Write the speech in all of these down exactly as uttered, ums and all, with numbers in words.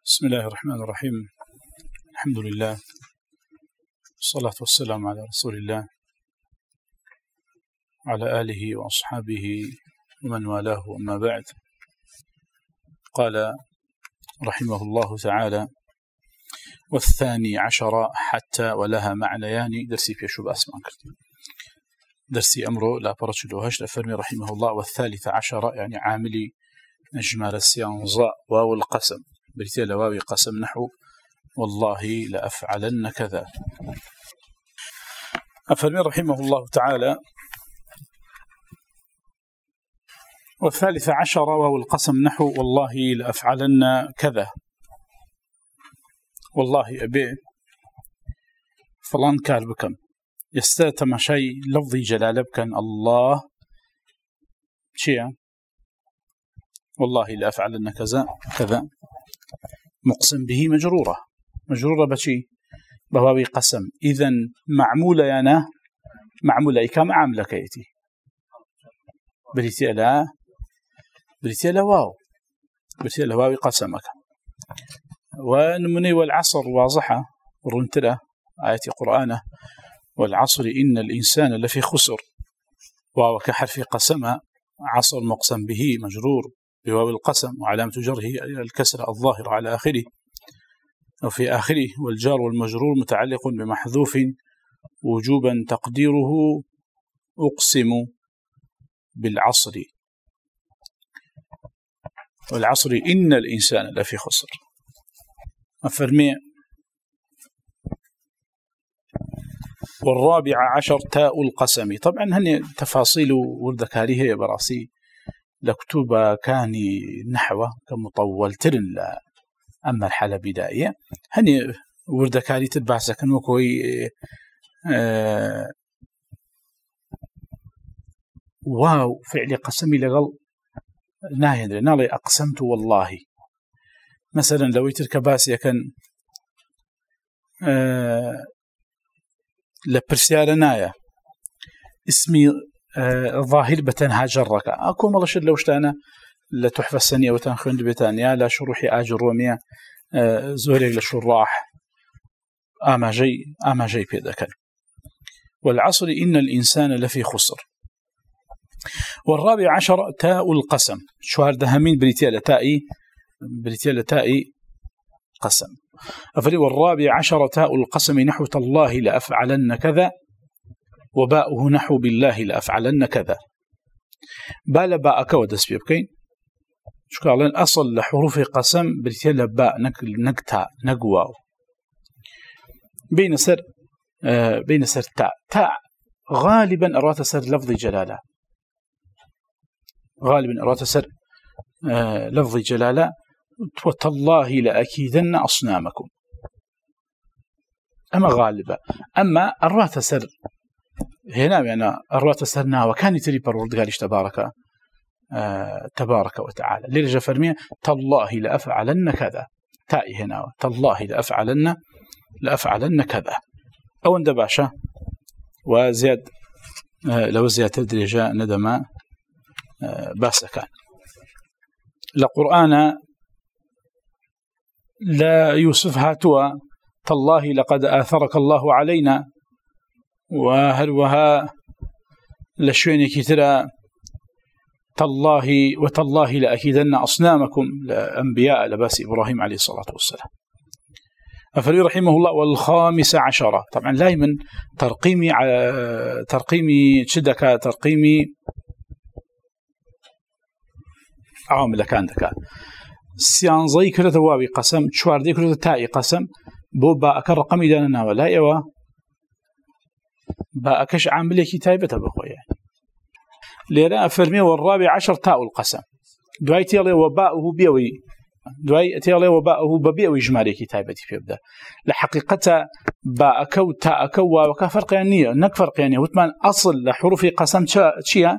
بسم الله الرحمن الرحيم. الحمد لله والصلاة والسلام على رسول الله وعلى آله وأصحابه ومن والاه، وما بعد. قال رحمه الله تعالى: والثاني عشر حتى ولها معنيان. درسي في شو بأسمان كرت درسي أمره لا برشلوهش لفرمي رحمه الله: والثالث عشر يعني عاملي نجمال السيانظاء واو القسم بريتيل واو قسم نحو والله لأفعلن كذا. أفرمي رحمه الله تعالى: والثالث عشر واو القسم نحو والله لأفعلن كذا. والله أبي فلان كار بكم يستاتم شيء لفظي جلال بكن الله شيء والله لأفعلن كذا كذا مقسم به مجرورة مجرورة بشي بواوي قسم. إذن معمولة يانا معمولة إكام عاملة كيتي بريتي لا بريتي لا واو بريتي لا واوي قسمك. ونمني والعصر واضحة ورنتله آية قرآنه: والعصر إن الإنسان لفي خسر. واو كحرف قسم، عصر مقسم به مجرور بواو القسم وعلامة جره الكسر الظاهر على آخره أو في آخره، والجار والمجرور متعلق بمحذوف وجوبا تقديره أقسم بالعصر. والعصر إن الإنسان لفي خسر. أفرمي: والرابع عشر تاء القسم. طبعا هني تفاصيل وردكاريه يا براسي لكتوبة كاني نحوه كمطول ترن لا أما الحالة بدائية هني وردكاري تتبعث كانوا كوي آه واو فعل قسمي لغل ناهي نالي أقسمت والله. مثلا لو يترك باسي كان آه لبرسيارة نايا اسمي آه ظاهر بتنها جرك أكون والله شد لو شتانا لتحفة السنية وتنخوند بتانيا لا شروحي آجر رومية آه زوري للشراح آما جي آما جي بيدك. والعصر إن الإنسان لفي خسر. والرابع عشر تاء القسم. شوار دهمين بريتيالة تائي بريتيالة تائي قسم. أفري: والرابع عشر تاء القسم نحو تالله لأفعلن كذا، وباؤه نحو بالله لأفعلن كذا. باء باء كودس بيبكين شو قالن أصل لحروف قسم بريتيالة باء نقل نقتا نقواو بين سر آه بين سر تاء تاء غالبا أرات سر لفظ جلالة غالبا أرات سر آه لفظ جلالة. وتالله لأكيدن أصنامكم أما غالبا. أما أرات سر هنا يعني أرات سرنا وكان يتري برورد قالش تبارك آه تبارك وتعالى لرجع فرمية تالله لأفعلن كذا. تائي هنا تالله لأفعلن لأفعلن كذا أو اندباشا وزياد آه لو زياد تدريجا ندم آه باسا كان لقرآن لا يوسف هاتوا تالله لقد آثرك الله علينا. وهروها لشويني كترى تالله وتالله لأكيدن أصنامكم لأنبياء لباس إبراهيم عليه الصلاة والسلام. أفري رحمه الله: والخامس عشرة. طبعا لا من ترقيمي على ترقيمي شدك ترقيمي عامل كان دكا سيانزي كرة واوي قسم شوار دي كرة تائي قسم بو باءك رقمي داننا ولا يوا باءكش عامل كتابة بخويا يعني. ليرا أفرمي: والرابع عشر تاء القسم. دواي تيالي وباءه بيوي دواي تيالي وباءه ببيوي جمالي كتابتي في يبدأ لحقيقة باءك وتاءك واوك فرق يعني نك فرق يعني وثمان أصل لحروف قسم شيا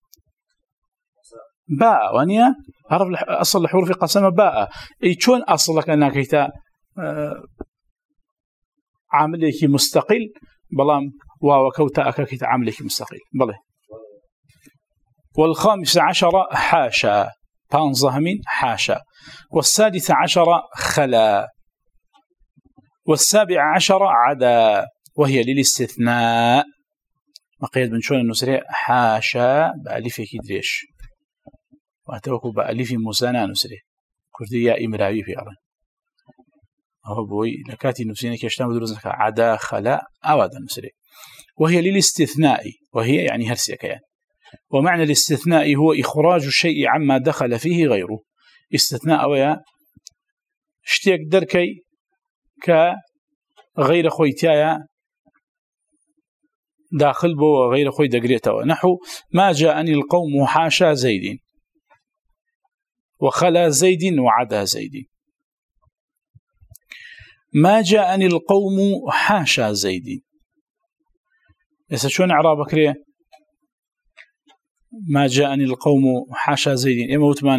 باء وانيا عرف أصل لحروف قسم باء. إي شون أصلك أنك كيتا آه عاملك مستقل بلام واوك وتاءك كيتا عاملك مستقل بله. والخامس عشر حاشا بانزه من حاشا. والسادس عشر خلا. والسابع عشر عدا، وهي للاستثناء. مقيد من شون النسري حاشا بألف كدريش واتوكو بألف مسانا نسري كردي يا إمراوي في أرن أهو بوي لكاتي نفسينك يشتام دروزنك عدا خلا أوادا نسري. وهي للاستثناء، وهي يعني هرسيك يعني. ومعنى الاستثناء هو إخراج الشيء عما دخل فيه غيره. استثناء ويا اشتيك دركي كغير خويتايا داخل بو غير خوي دقريته. نحو ما جاءني القوم حاشا زيد وخلا زيد وعدا زيد. ما جاءني القوم حاشا زيد، يسا شون إعرابك ليه؟ ما جاءني القوم حاشا زيد إما وثمان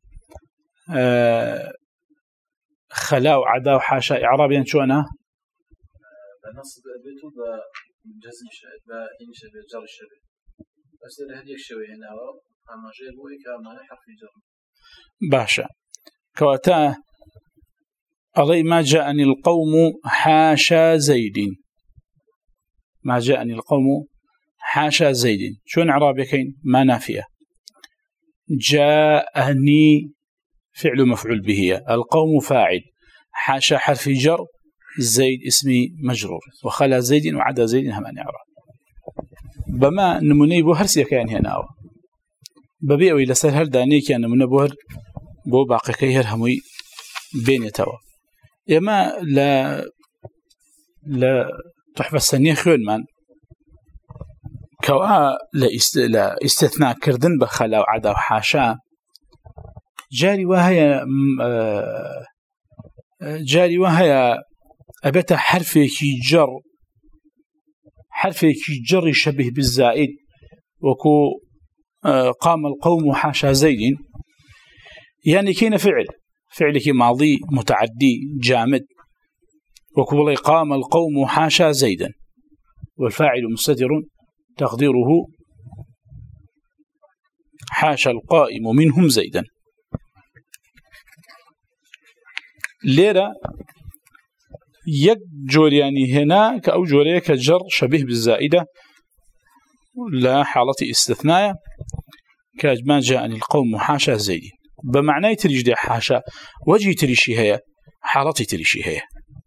آه خلا وعدا وحاشا إعرابيا شونا بنصب بيتو بجزم شيء بإن شيء بجر الشبه بس هذه الشوي هنا أما جيبوه كمان حرف جر باشا كواتا علي ما جاءني القوم حاشا زيد. ما جاءني القوم حاشا زيد شون إعرابيكين؟ ما نافية. جاءني فعل مفعول به، القوم فاعل، حاشا حرف جر، زيد اسمي مجرور، وخلا زيد وعدا زيد همان إعراب. بما نموني بو هرسيك يعني هنا ببيعو إلى سهل هر داني كان نمونا بو هر بو باقي كي هر هموي بين يتوا. إما لا لا تحفة السنية خيون من كوا لا استثناء كردن بخلا وعدا وحاشا جاري وهي جاري وهي أبتا حرفي كي جر حرفي كي جر يشبه بالزائد وكو قام القوم حاشا زيد يعني كين فعل فعلك ماضي متعدي جامد وكو قام القوم حاشا زيدا والفاعل مستتر تقديره حاشا القائم منهم زيدا. ليرة يك يعني هنا كأو جوريه كجر شبيه بالزائدة لا حالة استثناء كما جاءني القوم حاشا زيد بمعنى تريج حاشا وجه تريشي هي حالة تريشي هي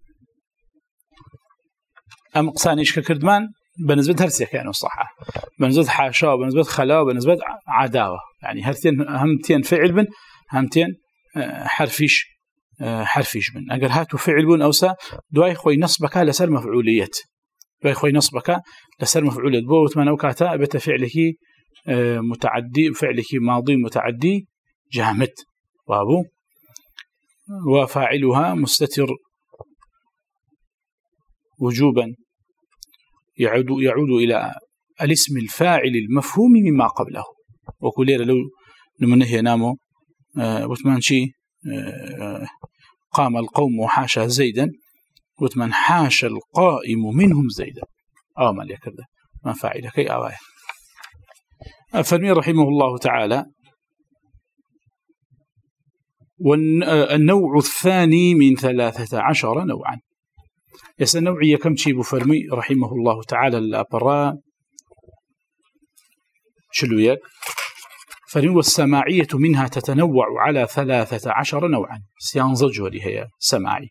أم قصانيش كردمان بنسبة هرسية كانوا صحة بنسبة حاشا وبنسبة خلا وبنسبة عداوة يعني هرتين همتين فعل بن همتين حرفيش حرفيش بن أجر هاتوا فعل بن أوسا دواي خوي نصبك لسر مفعولية دواي خوي نصبك لسر مفعولية بوت من أوكاتا بت فعلك متعدي فعلك ماضي متعدي جامد وابو وفاعلها مستتر وجوبا يعود يعود إلى الاسم الفاعل المفهوم مما قبله. وكل لو نمنه نامو وثمان شيء قام القوم حاشا زيدا وثمان حاشا القائم منهم زيدا أو ما ليكرده ما فاعل كي أوايه. فرمي رحمه الله تعالى والنوع الثاني من ثلاثة عشر نوعا. يس النوعية كم شيء بفرمي رحمه الله تعالى الأبراء شلوية فرمي والسماعية منها تتنوع على ثلاثة عشر نوعا. سينزج ولي هي سماعي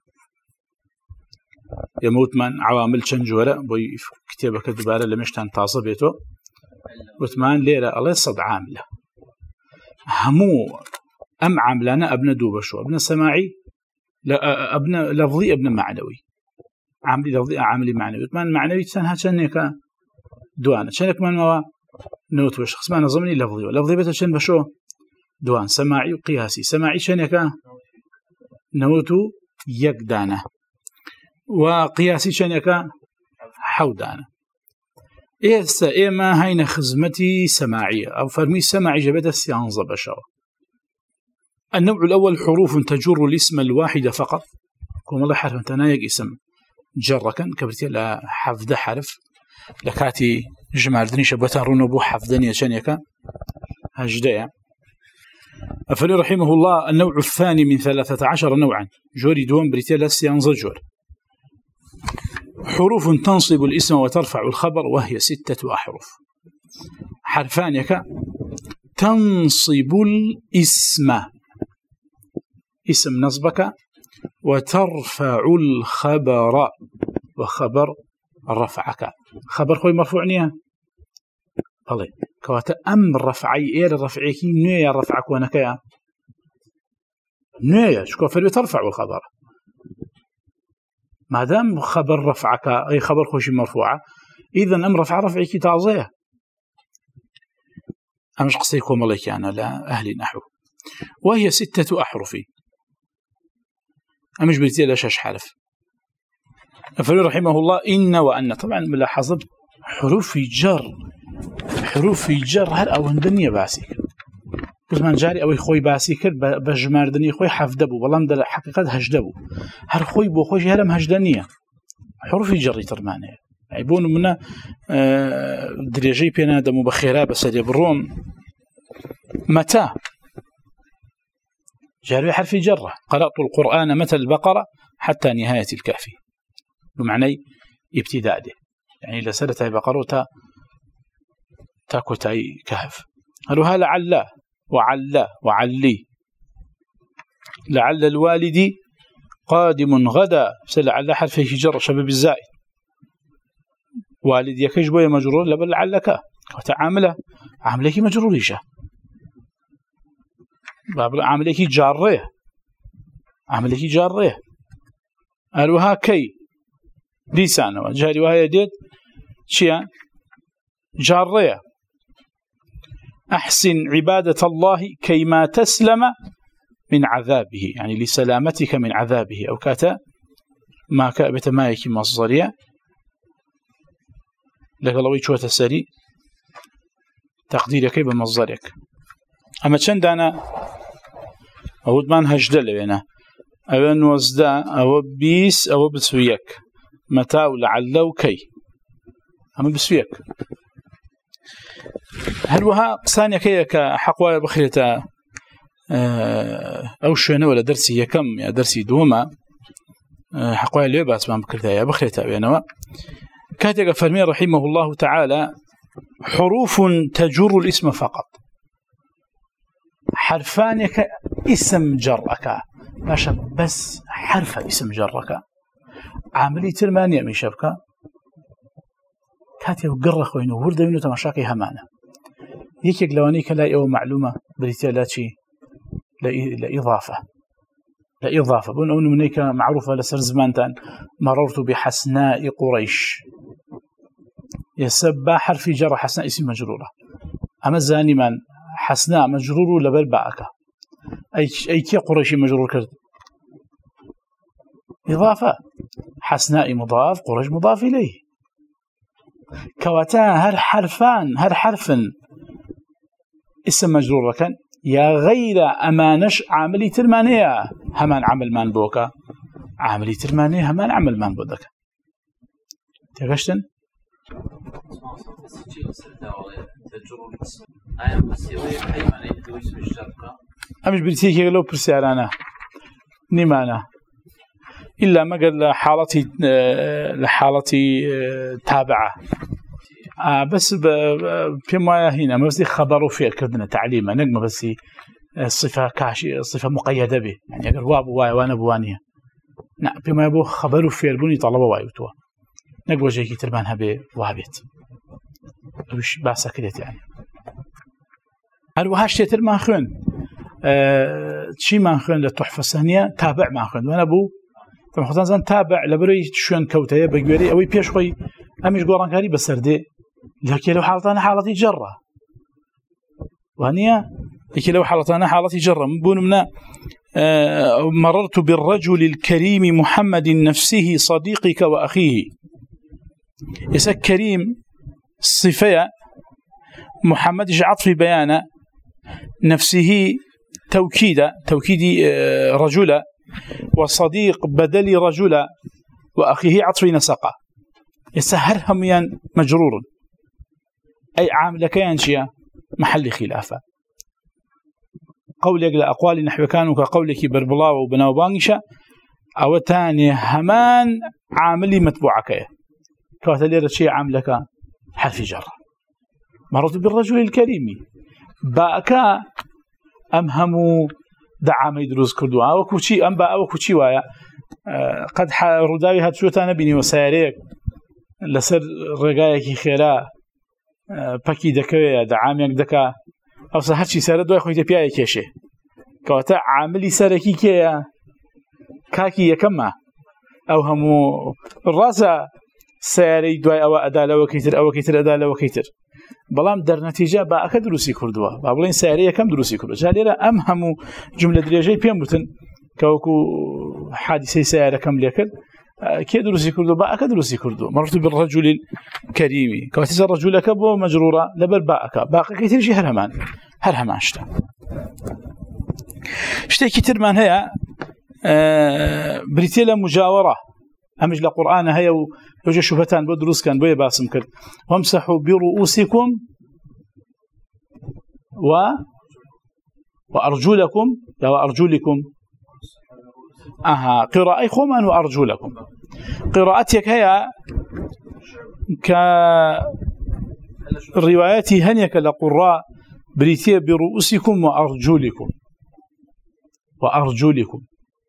يموت من عوامل شنجورة بوي كتابك الدبارة لمشتان تعصبيته وثمان ليلة الله صد عاملة همو أم عاملانا أبنى دوبشو أبنى سماعي لا أبنى لفظي أبنى معنوي عاملي لفظي عاملي معنوي وثمان معنوي تسانها شنك دوان شنك من ما نوت وشخص ما نظمني لفظي لفظي بتشن بشو دوان سماعي وقياسي سماعي شنك نوت يقدانه وقياسي شنك حودانه. إيسا إيما هين خزمتي سماعية أو فرمي سماعي جبت السيانزة بشرة. النوع الأول حروف تجر الاسم الواحد فقط كما الله حرف تنايق اسم جركا كبرتي لا حفظ حرف لكاتي جمال دني شبتان رونبو حفظني شنيكا هجدايا أفري رحمه الله النوع الثاني من ثلاثة عشر نوعا جوري دوم بريتيا لسيان زجور حروف تنصب الاسم وترفع الخبر وهي ستة أحرف حرفان يك تنصب الاسم اسم نصبك وترفع الخبر وخبر رفعك خبر خوي مرفوع نيا الله كواتا أمر رفعي إيه رفعيك نيا رفعك ونكيا نيا شكو فري ترفع الخبر ما دام خبر رفعك أي خبر خوش مرفوعة إذا أمر رفع رفعيك تعظيه أمش قصيكم عليك أنا لا أهل نحو وهي ستة أحرف أمش بيتي لا شش حرف أفري رحمه الله إن وأن طبعا ملاحظة حروف جر حروف جر هر أو هندنية باسيك بزمان جاري أو خوي باسيك بجماردني خوي حفدبو والله مدل حقيقة هجدبو هر خوي بو خوي هرم هجدنية حروف جر ترمانه عيبون منا دريجي بينا دمو بخيرا بسالي بالروم متى جاري حرف جرة قرأت القرآن متى البقرة حتى نهاية الكافي بمعنى ابتداء ده يعني لسلتها بقروتا تاكوتاي كهف هلوها لعل وعل وعلي لعل الوالد قادم غدا سلعل حرف جر شباب الزائد والد يكش بويا مجرور لبل لعلك وتعامله عاملك مجروريشه عاملك جاريه عاملك جاريه هلوها كي لسانه جاري وهي ديت شيء جارية أحسن عبادة الله كيما تسلم من عذابه يعني لسلامتك من عذابه أو كاتا ما كأبت مايك مصدرية لك الله يشوى تسري تقديرك بمصدرك أما چند أنا أود من هجدل بينا أو نوزدا أو بيس أو بسويك متى ولعل وكي أما بسويك هل وها ثانية كي كحقوايا بخيرة أو شوينة ولا درسي كم يا درسي دوما حقوايا اللي بس ما بكرتها يا بخيرة بينما كاتب فرمي رحمه الله تعالى حروف تجر الاسم فقط حرفان اسم جرك ماشا بس حرف اسم جرك عملية المانية من شبكة كاتب قرر خوينه ورد منه تماشاكي همانه يكيك لواني كلا او معلومة بريتيا لا شيء لإضافة لإضافة بون أنه منيك معروفة لسر زمانتان مررت بحسناء قريش يسبى حرف جر حسناء اسم مجرورة أما الزاني من حسناء مجرور لبلبعك أي أي كي قريش مجرور كرد إضافة حسناء مضاف قريش مضاف إليه كواتا هر حرفان هر حرف اسم مجرور كان يا غير أمانش عاملي ترمانية همان عمل من بوكا عاملي ترمانية همان عمل من بودك تغشتن أمش بريتيكي لو برسيارانا نيمانا إلا ما قال لحالتي لحالتي تابعة آه بس بما هنا ما بس خبروا فيه كردنا تعليمه نجم بس الصفة كاشي الصفة مقيدة به يعني أقول واب واي وأنا بوانية نعم بما يبغى خبروا فيه البني طلبوا واي وتوا نجوا جاي كتربانها به وابيت وش بس كده يعني هل وهاش تتر ما خون آه شيء ما خون للتحفة الثانية تابع ما خون وأنا بو طبعا خصوصا زن تابع لبري شون كوتيه بجوري أو يبيش خوي أمش قران كاري بسردي لكن لو حالتنا حالتي جرة وهنيا لكن لو حالتنا حالتي جرة من منا آه مررت بالرجل الكريم محمد نفسه صديقك وأخيه يسك كريم صفية محمد جعط في بيانه نفسه توكيدا توكيد آه رجل وصديق بدل رجل وأخيه عطف نسقة يسهر هميان مجرور أي عامل كيان شيء محل خلافة قولك لأقوال نحو كانوا كقولك بربلا وبناوبانشا أو تاني همان عاملي متبوعك كاتلير شيء عاملك حرف جر مرت بالرجل الكريم باكا أمهمو دعامي دروز كردوا وكوشي أم با وكوشي وايا قد رداوي هاتشوتانا بيني وسيريك لسر رقايكي خيرا باكي دكويا دعاميك دكا أو سهرشي سيرا دوي خويته بياي كيشي كواتا عاملي سركي كيا كاكي يكما أو همو الراسة سياري دوي أو أدالة وكيتر أو كيتر أدالة وكيتر بلام در نتيجة باكا دروسي كردوا بابلين سياري يكم دروسي كردوا جاليرا أم همو جملة دريجي بيان بوتن كوكو حادثة سيارة كم ليكل كي دروسي كردوا باكا دروسي كردوا مرت بالرجل الكريم كواتيز الرجل كبو مجرورة لبر باكا باكا كيتر شي هرمان هرمان شتا شتا كيتر من هيا أه بريتيلا مجاورة أمج لقرآن هيا وجه شبهتان بدروس كان بيه باسم كرد وامسحوا برؤوسكم و وأرجلكم لا وأرجلكم أها قراءة خوما وأرجلكم قراءتك هيا كالروايات هنيك لقراء بريتيا برؤوسكم وأرجلكم وأرجلكم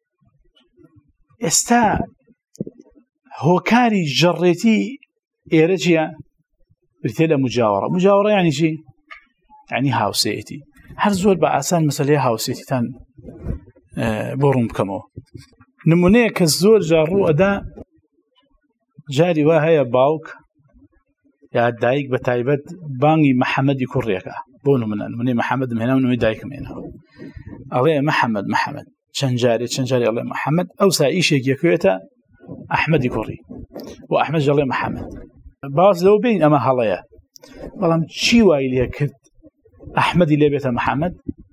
استا هوكاري جريتي إيرجيا بريتيلا مجاورة مجاورة يعني شيء يعني هاوسيتي هر زول بأسان مثلا هاوسيتي تان آه بورم كمو نمونيه كالزول جارو أدا جاري وهي باوك يا دايك بتايبت باني محمد يكوريكا بونو من نمونيه محمد من هنا ونمونيه دايك من هنا الله محمد محمد شنجاري شنجاري الله محمد أو سايشيك يكويتا أحمد يكوري وأحمد جلي محمد باز لو بين أما هلايا بلام شي وايليا كرد أحمد اللي بيته محمد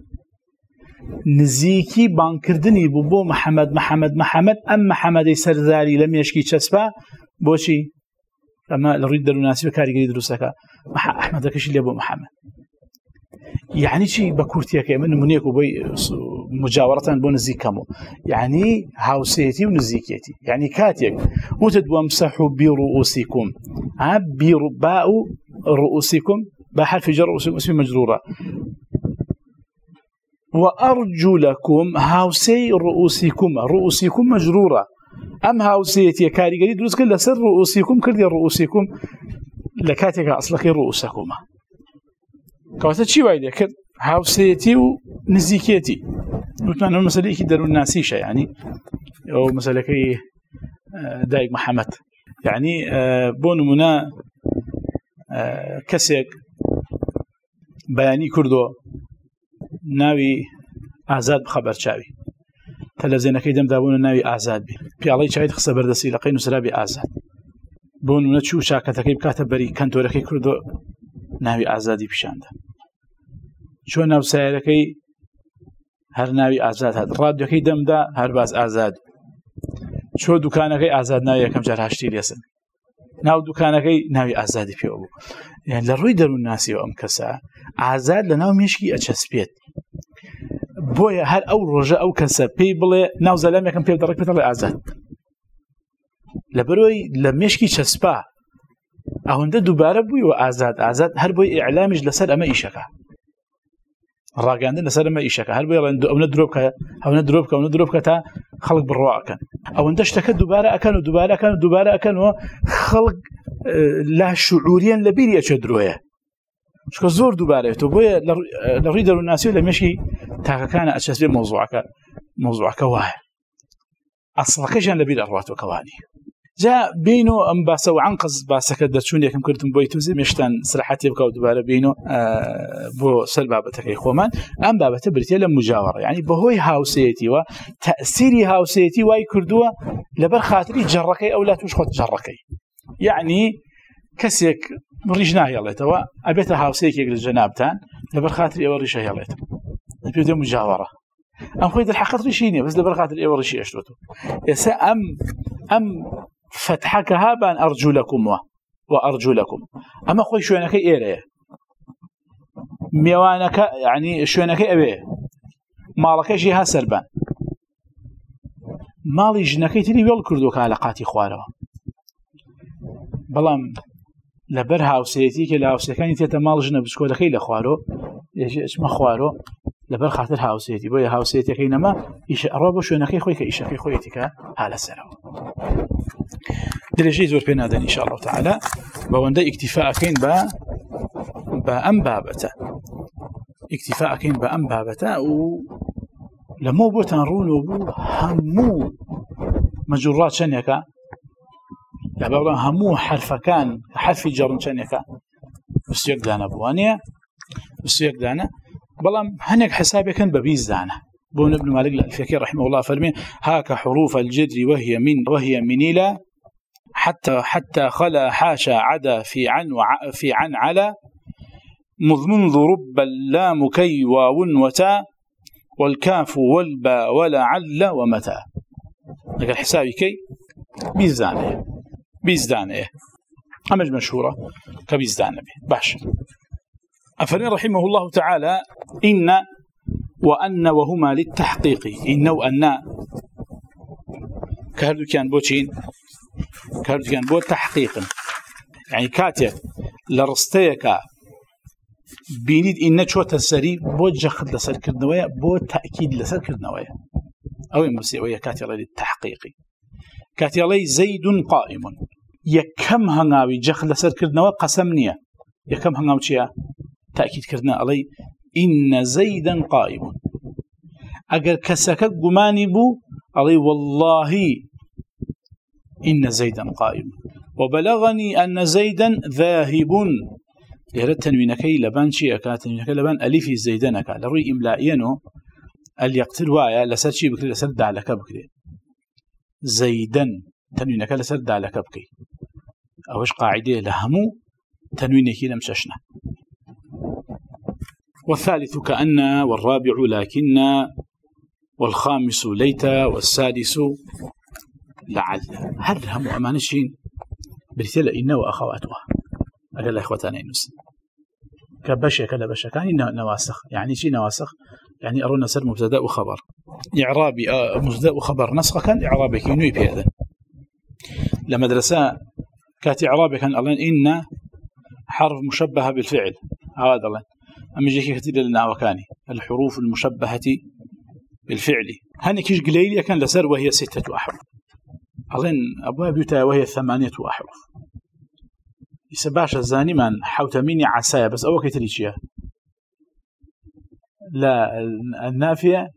نزيكي بانكردني ببو محمد محمد محمد أم محمد سرداري لم يشكي تشسبا بوشي أما لريد دلو ناسي بكاري قريد دروسك أحمد كش اللي بو محمد يعني شي بكورتيا كمان منيكو بي مجاورة بو نزيكمو يعني هاوسيتي ونزيكيتي يعني كاتيك وتدوا امسحوا برؤوسكم ها برباء رؤوسكم بحرف جر اسم مجرورة وأرجلكم هاوسي رؤوسكم رؤوسكم مجرورة أم هاوسيتي كاري قريد دروس كلا سر رؤوسكم كردي رؤوسكم لكاتيك أصلك رؤوسكم كواتت شي وايد كد هاوسيتي ونزيكيتي وتمنى المسألة كي داروا الناسيشة يعني أو مسألة كي دايق محمد يعني بون منا كسيك بياني كردو ناوي آزاد بخبر شاوي تلفزيون كي دم دابون ناوي آزاد بي في الله شاهد خص بردسي لقين سرابي آزاد بون منا شو شاكة كي بكاتب بري كنتو لكي كردو ناوي آزادي بشانده شو ناو سيركي هر ناوي آزاد هاد راديو كي دم دا هر باز آزاد شو دوكانكي آزاد ناوي كم جار هاشتي ليسن ناو دوكانكي ناوي آزادي بيوبو يعني لروي درو الناس يوم كسا آزاد لناو ميشكي أتشسبيت بويا هر أو رجاء أو كسا بيبلي ناو زلام يكم بيب درك بيطلع آزاد لبروي لميشكي تشسبا أهونده دوباره بوي وآزاد آزاد هر بوي إعلامج لسر أما إيشكا الراقاندن لسر أما إيشكا هر بوي أو ندروبك أو ندروبك أو ندروبك تا خلق بالرواء كان أو اندشتك دوباره أكن ودوباره أكن ودوباره أكن وخلق له شعوريا لبيري أشدروه شكو زور دوباره تو بوي لريد الناس لم يشي تا كان أشياء موضوعك موضوعك واه أصلا كجان لبير أروات وكواني جاء بينو أم باسو عنقص باسك درشوني كم كنتم بويتوزي مشتان صراحتي بكاو دوباره بينو آه بو سلبابتك يا خومان أم بابته بريتيلا مجاورة يعني بهوي هاوسيتي وتأثيري هاوسيتي واي كردوه لبر خاطري جركي أو لا تشخط جركي يعني كسيك ريجنا يلا توا أبيتها هاوسيك يقل الجنابتان لبر خاطري أو ريشه يلا بيدو مجاورة أم خويد الحقيقة ريشيني بس لبر خاطري أو ريشي أشتوتو يسا أم أم فتحك هابان أرجو لكم وأرجو لكم أما خوي شوينك إيريه ميوانك يعني شوينك أبيه ماڵەکەیشی ها سەربان ماڵی ژنەکەی تری وێڵ کردووە لە قاتی خوارەوە بەڵام لەبەر هاوسەیەتی کە لە هاوسەکانی تێتە ماڵ ژنە بچکۆلەکەی لە خوارۆ ئەچمە خوارۆ لەبەر خاتر هاوسەیەتی بۆیە هاوسەیەتەکەی نەما ئیش ئەڕۆ بۆ شوێنەکەی خۆی کە ئیشەکەی خۆیەتیکە ها لەسەرەوە درێژەی زۆر پێ نادەن ئینشاءالله تعالی بەوەندە ئیکتیفاءەکەین بە بە ئەم بابەتە ئیکتیفاءەکەین بە ئەم بابەتە و لەمە بۆتان ڕوونەوە بوو هەموو مەجوڕات چەندێکە لە بەڵام هەموو حرفەکان حرفی جەڕن چەندێکە وسیەک دانە بوانەیە وسیەک دانە بەڵام هەنێک حسابێکن بە بیست دانە بۆ ابن مالك الألفية رحمه الله فرمي هاك حروف الجدر وهي من وهي من إلى حتى حتى خلا حاشا عدا في عن وع في عن على مذ منذ رب اللام كي واو وتاء والكاف والباء ولعل ومتى لقى حسابي كي بيزدانه بيزدانه أمج مشهورة كبيزدانه باش أفرين رحمه الله تعالى إن وأن وهما للتحقيق إن وأن كهردو كان بوشين كهردو كان بو تحقيق يعني كاتب لرستيك بينيد إن شوة السري بو جخد لسر كردنوية بو تأكيد لسر كردنوية أو المسيوية كاتب للتحقيق كاتب لي زيد قائم يكم هنغاوي جخد لسر كردنوية قسمنية يكم هنغاوي شيئا تأكيد كردنا علي إن زيدا قائم أجر كسك جماني بو علي والله إن زيدا قائم وبلغني أن زيدا ذاهب يرد تنوينكي لبان شيء كانت تنوينكي لبان ألف زيدانك لروي إملائينه اللي يقتل وايا لسد شيء بكري لسد على كبكري زيدا تنوينك لسد على كبكي أوش قاعدة لهمو تنوينكي لمششنا والثالث كأن والرابع لكن والخامس ليت والسادس لعل هل هم أمانشين بريتلا إنه وأخواتها أقل إخوتان إنس كبشة كلا بشة كان إنه نواسخ يعني شيء نواسخ يعني أرونا سر مبتدأ وخبر إعرابي مبتدأ وخبر نسخ كان إعرابي كينوي بهذا لمدرسة كانت إعرابي كان ألين إن حرف مشبهة بالفعل هذا الله أما جيكي كتير لنا وكاني الحروف المشبهة بالفعل هني كيش قليل كان لسر وهي ستة أحرف أظن أبواب بيوتا وهي ثمانية أحرف يسباش الزاني من حوتميني عسايا بس أول كتريشيا لا النافية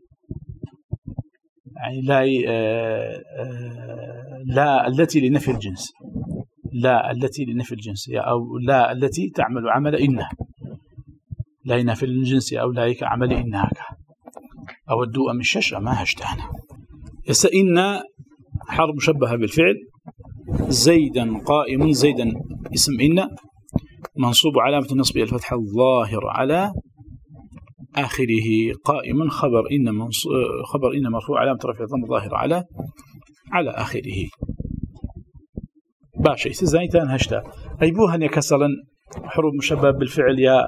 يعني لا آه آه لا التي لنفي الجنس لا التي لنفي الجنس أو لا التي تعمل عمل إنها لا ينافي الجنس أو لا عمل إنها أو الدوء من الششة ما هشتانا يسئن حرب مشبهة بالفعل زيدا قائم زيدا اسم إن منصوب علامة النصب الفتحة الظاهر على آخره قائم خبر إن منصوب خبر إن مرفوع علامة رفع الضم الظاهر على على آخره باشا زيتان هشتا أيبوها يكسلا حروب مشبهة بالفعل يا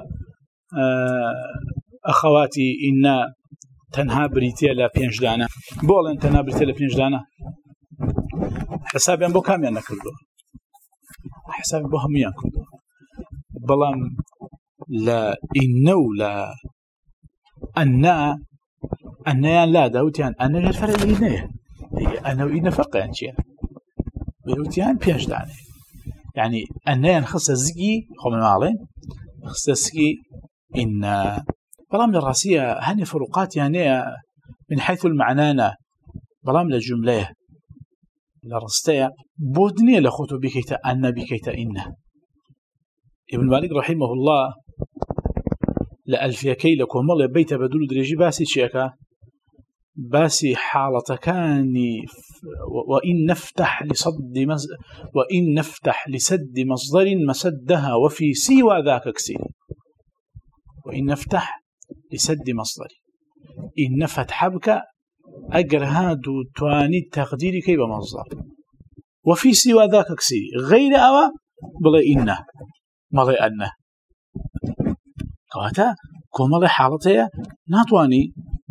أخواتي إن تنها بريتيلا بينجدانا بولن تنها بريتيلا بينجدانا حسابي أن بو كاميان نكردو حسابي بو هميان كردو بلام لا إنو لا أنا أنا لا داوتيان أنا جد فرق إنه أنا وإن فقيان شيء بيوتيان بينجدانا يعني أنا نخص الزقي خم المعلين نخص الزقي إن بلام الراسية هني فروقات يعني من حيث المعنانا بلام للجملة لرستيا بودني لخطو بكيتا أن بكيتا إنه ابن مالك رحمه الله لألفيا كي لكم الله بيت بدول دريجي باسي شيكا باسي حالة كاني وإن نفتح لصد مز وإن نفتح لسد مصدر مسدها وفي سوى ذاك كسير وإن نفتح لسد مصدر إن فتح بك أجر هادو تواني تقديري كي بمصدر وفي سوى ذاك كسير غير أوا بلا إنه مالي أنه قاتا كومالي حالتها ناتواني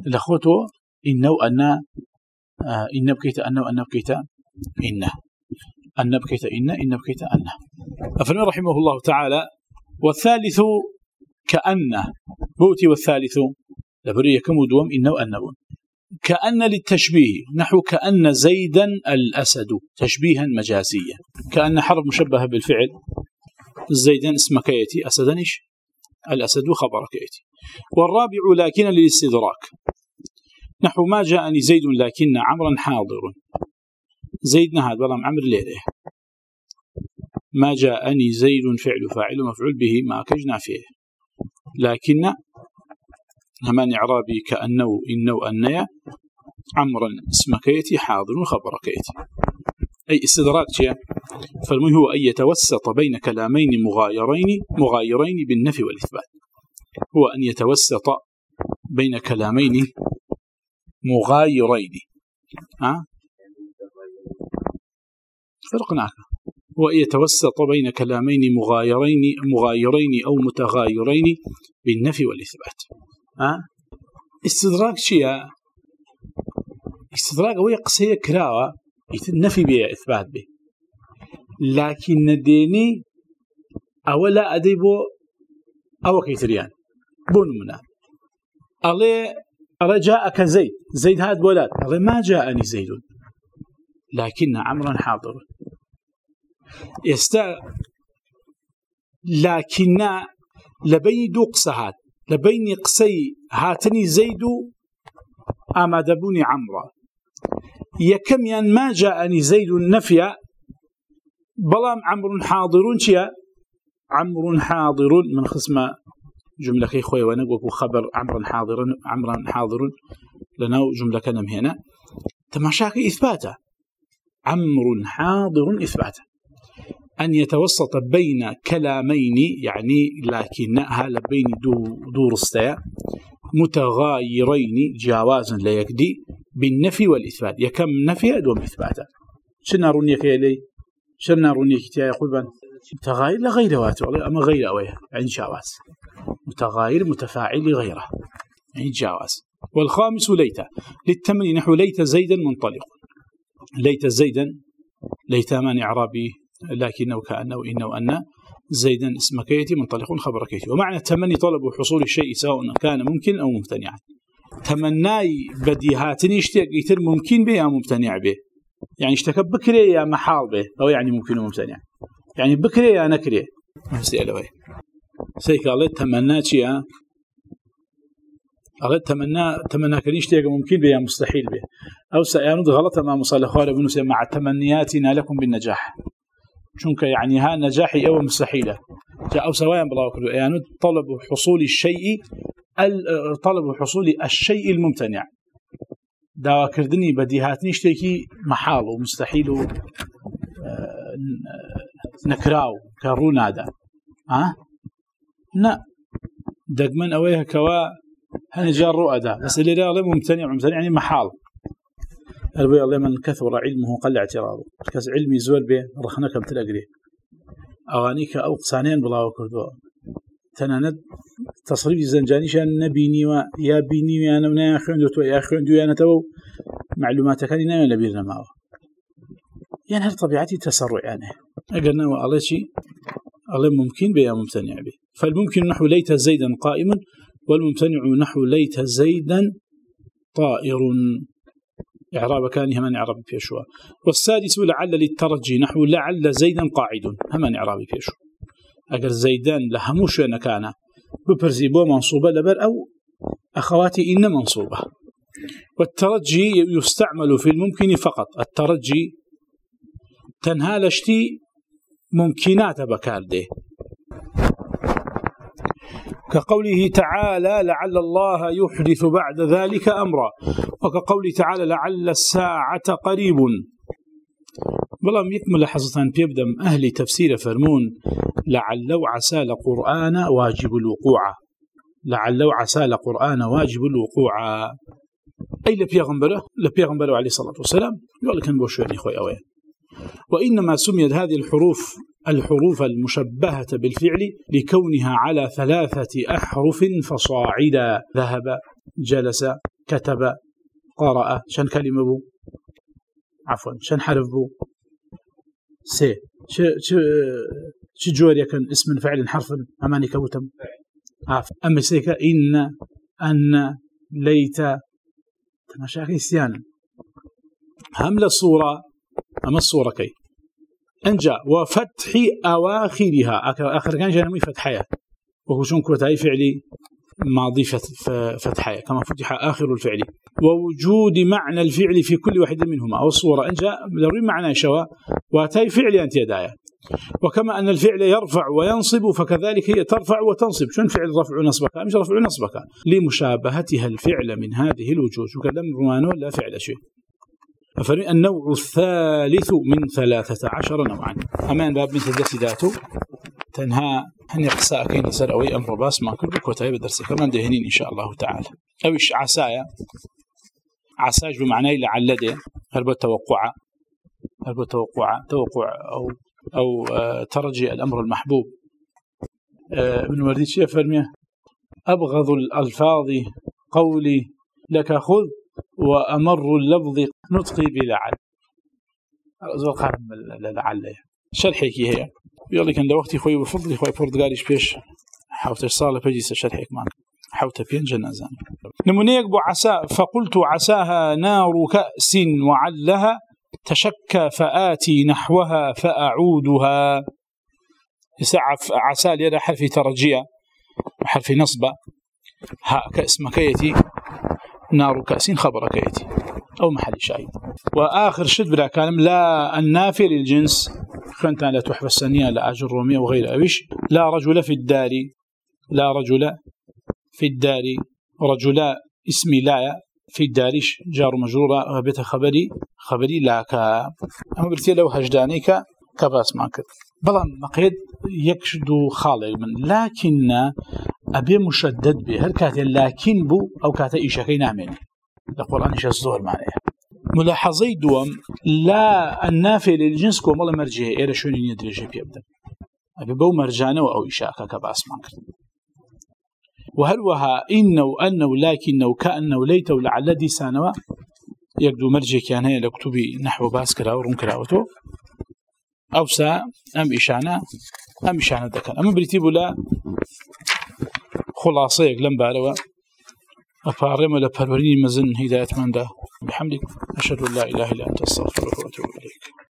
لخوتو إنه أن آه إن بكيت أنه أن بكيت إنه أن بكيت إن إن بكيت أنه. أفرمي رحمه الله تعالى: والثالث كأنه بوتي والثالث لبرية كمدوم إنه أنه كأن للتشبيه نحو كأن زيدا الأسد تشبيها مجازيا. كأن حرف مشبه بالفعل، زيدا اسم كيتي، أسدا إيش الأسد خبر كيتي. والرابع لكن للاستدراك نحو ما جاءني زيد لكن عمرا حاضر. زيد نهاد بلام عمر ليله. ما جاءني زيد فعل فاعل مفعول به ما كجنا فيه. لكن همان إعرابي كأنه إنه أنيا عمرا اسم كيتي حاضر خبر كيتي. أي استدراك شيء. فالمهم هو أن يتوسط بين كلامين مغايرين مغايرين بالنفي والإثبات. هو أن يتوسط بين كلامين مغايرين. ها فرقناك. هو أن يتوسط بين كلامين مغايرين مغايرين أو متغايرين بالنفي والإثبات. ها استدراك شيء. استدراك هو يقصي كراوة النفي به إثبات به، لكن الديني أولا أديبو أو كيتريان بون منا الله الله جاءك زيد زيد هاد ولد الله ما جاءني زيد لكن عمرا حاضر يستا لكن لبين دو قصهات لبين قصي هاتني زيد أما دبوني عمرا يكم ين ما جاءني زيد النفي بلام عمر حاضرون شيا عمر حاضر من خصم جملة كي خوي ونقوك خبر عمر حاضر عمر حاضر لنا جملة كنم هنا تماشاك إثباته عمر حاضر إثباته أن يتوسط بين كلامين يعني لكنها لبين دور استياء متغايرين جوازا لا يكدي بالنفي والإثبات. يكم نفي أدوم إثباتا. شنا رونيك إلي شنا رونيك تيا يقول بان متغاير لغير واته أما غير أويه يعني جواز متغاير متفاعل لغيره يعني جواز. والخامس ليت للتمني نحو ليت زيدا منطلق. ليت زيدا ليت من إعرابي لكنه كأنه إنه أن زيدا اسم كيتي منطلق خبر كيتي. ومعنى التمني طلب حصول الشيء سواء كان ممكن أو ممتنعا. تمناي بديهات يشتاق يتر ممكن به أو ممتنع به. يعني اشتكى بكري يا محال به أو يعني ممكن وممتنع. يعني بكري يا نكري مسألة وين سيك الله تمنى شيء الله تمنى تمنى كان يشتاق ممكن به مستحيل به أو سياند غلط مع مصالح خالد بن سيما مع تمنياتنا لكم بالنجاح شنك يعني ها نجاحي أو مستحيلة جاء أو سواء بالله كله يعني طلب حصول الشيء طلب حصول الشيء الممتنع دعوة كردني بديهات نشتكي محال ومستحيل نكراو كرونا دا ها لا دقمن أويها كوا هنجار رؤدا بس اللي لا ممتنع ممتنع يعني محال البي الله من كثر علمه قل اعتراضه كاس علمي زول به رخنا كم تلاقري اوانيك او قصانين بلا وكردو تناند تصريف الزنجاني شان نبيني ويا بيني وانا من يا اخي ندو يا اخي ندو انا تو معلوماتك كان ينام لبيرنا معه يعني هل طبيعتي تسرع يعني قلنا والله شيء الله ممكن به ممتنع به. فالممكن نحو ليت زيدا قائما والممتنع نحو ليت زيدا طائر إعراب كان همان إعراب بيشوا. والسادس لعل للترجي نحو لعل زيدا قاعد همان إعراب بيشوا. أجر زيدان لهموش أنا كان ببرزيبو منصوبة لبر أو أخواتي إن منصوبة. والترجي يستعمل في الممكن فقط. الترجي تنهالشتي ممكنات بكارده كقوله تعالى لعل الله يحدث بعد ذلك أمرا وكقوله تعالى لعل الساعة قريب. بلام يكمل حظة بيبدأ أهل تفسير فرمون لعل عسى القرآن واجب الوقوع لعل عسى القرآن واجب الوقوع أي لبيغمبره لبيغمبره عليه الصلاة والسلام يقول لك نبوشوني خوي أوين. وإنما سميت هذه الحروف الحروف المشبهة بالفعل لكونها على ثلاثة أحرف فصاعدا ذهب جلس كتب قرأ شن كلمة بو عفوا شن حرف بو سي ش ش ش جوري كان اسم فعل حرف أماني كوتم عف أما سيك إن أن ليت تماشاكي سيانا همل الصورة أما الصورة كي أنجا وفتح أواخرها آخر كان جانمي فتحية وهو شون كوتاي فعلي ماضي فتحية كما فتح آخر الفعل ووجود معنى الفعل في كل واحد منهما أو الصورة أنجا ضروري معنى شواء وتاي فعل أنت يدايا وكما أن الفعل يرفع وينصب فكذلك هي ترفع وتنصب شون فعل رفع ونصبك مش رفع ونصبك لمشابهتها الفعل من هذه الوجوه وكلام رومانو لا فعل شيء النوع الثالث من ثلاثة عشر نوعا أمان باب مثل درس ذاته تنهى هني قصاء كين سر أوي أمر باس ما كل بكوتاي بدرس كمان دهنين إن شاء الله تعالى أوش عسايا عساج بمعنى لعل ده هل بالتوقع هل بالتوقع توقع أو أو آه ترجي الأمر المحبوب آه من وردي شيء فرميه أبغض الألفاظ قولي لك خذ وأمر اللفظ نطقي بلعل أزول قارن لعل شرحك هي يقول كان لوقتي خوي بفضلي خوي برتغاليش بيش حاولت صار بجلس شرحك معك حاولت بين جنازان نمونيك بو عسى فقلت عساها نار كأس وعلها تشكى فآتي نحوها فأعودها يسعف عسى ليرى حرف ترجية وحرف نصبة ها كأس مكيتي نار كأس خبر كيتي أو محل شاهد وآخر شد بلا كلام لا النافي للجنس كنت لا تحفة السنية لا أجر رومية وغير أبيش لا رجل في الدار لا رجل في الدار رجلا اسمي لا في الدارش جار مجرورة بيت خبري خبري لا ك أما برتي لو هجدانيك كباس ماكد بلا نقيد يكشد خالق من لكن أبي مشدد به هل كات لكن بو أو كات إيشاكي نعمل القرآن إيش الظهر معناه ملاحظي دوم لا النافي للجنس كوم والله مرجعه إيرا شون يدرج بيبدأ أبي بو مرجانه أو إيشاكا كباس ماكد وهل وها إنه أنه لكنه كأنه ليت ولعل دي سانوا يقدو مرجع كان هي لكتبي نحو باسكرا ورون كراوتو أو سا أم إشانا أم إشانا ذكر أما بريتيبو لا خلاصة يقلم بالوا أفارم ولا برورين مزن هداية من ده بحمدك أشهد أن لا إله إلا أنت أستغفرك وأتوب إليك.